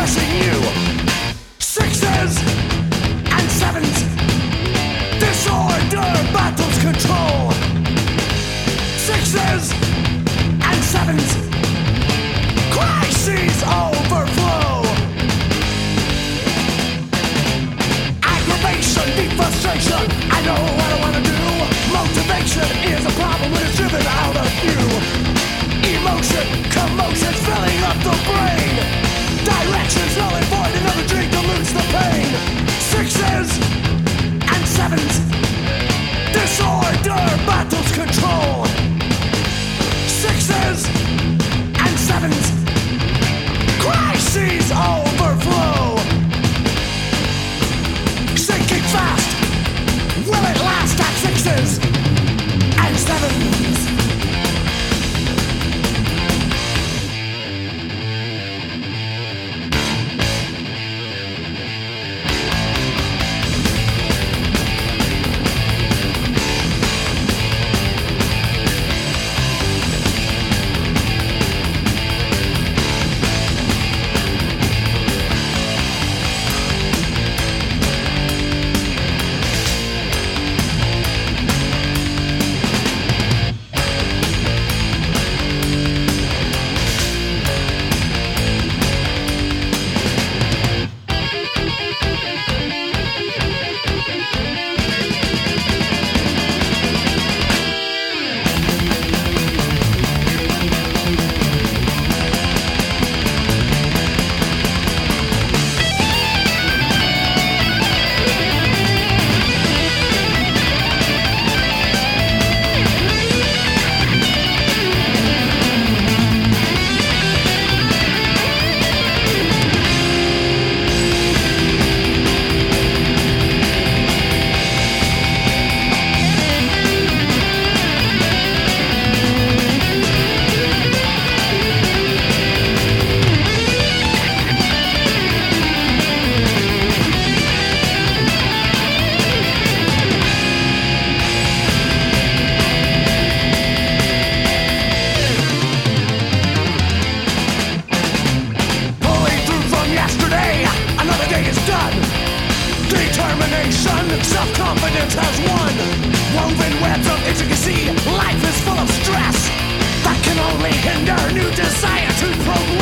impressing you. Sixes and sevens, disorder battles control. Sixes and sevens, crises overflow. Aggravation, deep frustration, I know what I wanna do. Motivation is a problem when it's driven out of you. Emotion, commotion's filling up the brain. Directions null and void, another drink dilutes the pain. Sixes and sevens, disorder battles control. Sixes and sevens, crises overflow. Sinking fast, will it last at sixes and sevens? Determination, self-confidence has won. Woven webs of intricacy, life is full of stress that can only hinder new desire to progress.